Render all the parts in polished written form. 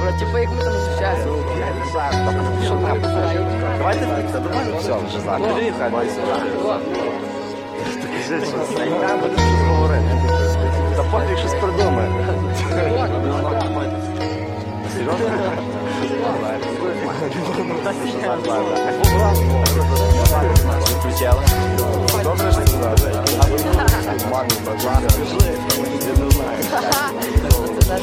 Типа як ми там зустрічаємося. Що там? Давайте вийти, давай все вже зараз. Приїхай, май сюди. Скажи, що це я буду щось говорити. Та поки щось придумає. Серйозно? Включали? Добре, що сказали. Мамі бажаю. Я не знаю.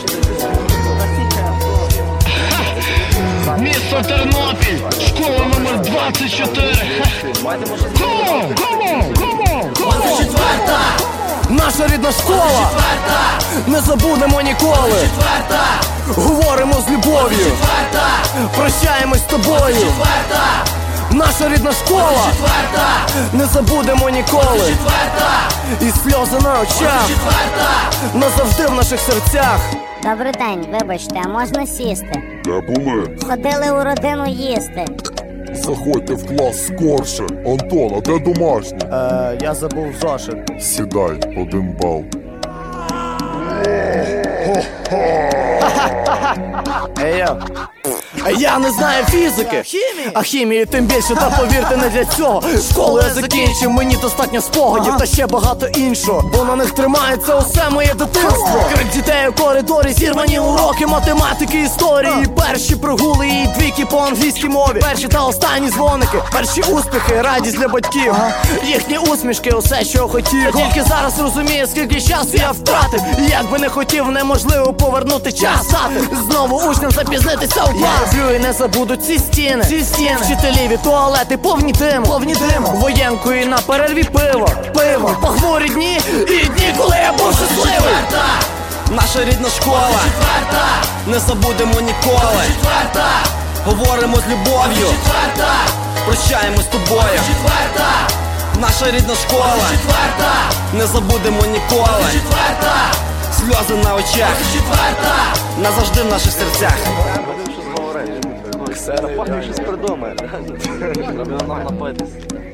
Місто Тернопіль, школа номер 24. Come on! 24-та! Наша рідна школа! Не забудемо ніколи! Говоримо з любов'ю! Прощаємось з тобою! Наша рідна школа! Не забудемо ніколи! І сльози на очах! Назавжди в наших серцях! Добрий день, вибачте, а можна сісти? Де були? Ходили у родину їсти. Заходьте в клас скорше. Антон, а де домашній? Я забув зошит. Сідай, 1 бал. Я не знаю фізики, а хімії тим більше, та повірте, не для цього. Школу я закінчив, мені достатньо спогадів та ще багато іншого, бо на них тримається усе моє дитинство. Крик дітей у коридорі, зірвані уроки математики, історії, перші прогули і двійки по англійській мові, перші та останні дзвоники, перші успіхи, радість для батьків, їхні усмішки, усе, що хотів. Я тільки зараз розумію, скільки часу я втратив, і як би не хотів, неможливо повернути час. Знову учням запізнитися у клас. Я люблю і не забуду ці стіни, вчителіві туалети повні диму, воєнкою на перерві пиво, похмурі дні і дні, коли я був щасливий. Наша рідна школа, не забудемо ніколи. Говоримо з любов'ю, прощаємось з тобою. Наша рідна школа, не забудемо ніколи. Сльози на очах, назавжди в наших серцях. Та поки щось придумає. Треба нам напитись.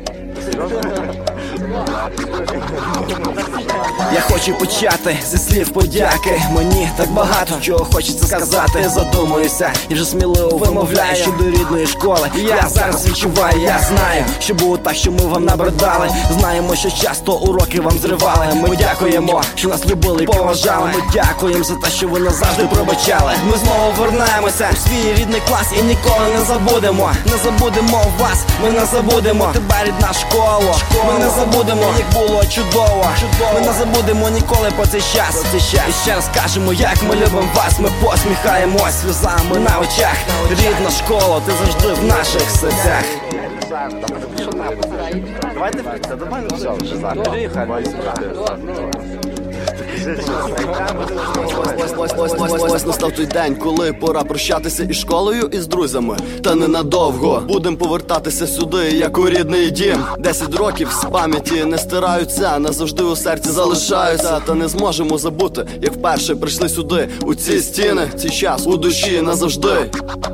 Я хочу почати зі слів подяки. Мені так багато чого хочеться сказати. Задумуюся і вже сміливо вимовляю щодо рідної школи. Я зараз відчуваю, я знаю, що було так, що ми вам набридали. Знаємо, що часто уроки вам зривали. Ми дякуємо, що нас любили і поважали. Ми дякуємо за те, що ви нас завжди пробачали. Ми знову вернемося у свій рідний клас і ніколи не забудемо. Не забудемо вас, ми не забудемо тебе, рідна школа. Ми не забудемо, як було чудово. Ми не забудемо ніколи про цей час. І ще раз кажемо, як ми любимо вас. Ми посміхаємось сльозами на очах. Рідна школа, ти завжди в наших серцях. Що там? Давайте вийти, давай все вже зараз. Приїхай, май сюди. Ось настав той день, коли пора прощатися із школою, і з друзями. Та ненадовго будем повертатися сюди, як у рідний дім. 10 років з пам'яті не стираються, назавжди у серці залишаються. Та не зможемо забути, як вперше прийшли сюди, у ці стіни, цей час у душі назавжди.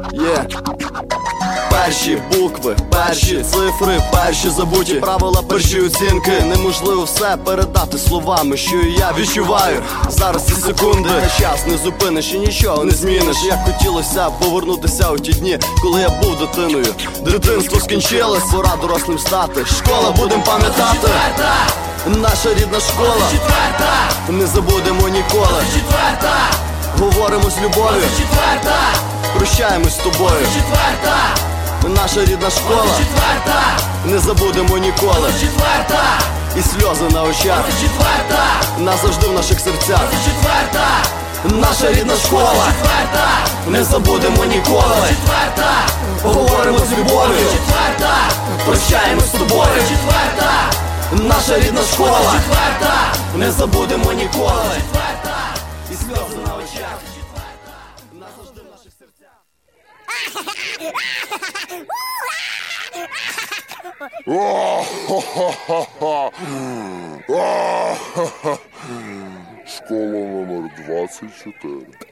Перші букви, перші цифри, перші забуті правила, перші оцінки. Неможливо все передати словами, що я відчуваю. Зараз ці секунди, та час не зупиниш і нічого не зміниш. Як хотілося повернутися у ті дні, коли я був дитиною. Дитинство скінчилось, пора дорослим стати. Школа будем пам'ятати. Наша рідна школа, не забудемо ніколи. Говоримо з любов'ю, прощаємось з тобою. Наша рідна школа, не забудемо ніколи. І сльози на очах, назавжди в наших серцях. Наша рідна школа, не забудемо ніколи. Говоримо з любов'ю, прощаємось з тобою. Наша рідна школа, не забудемо ніколи. І сльози на очах, назавжди в наших серцях. Школа номер 24.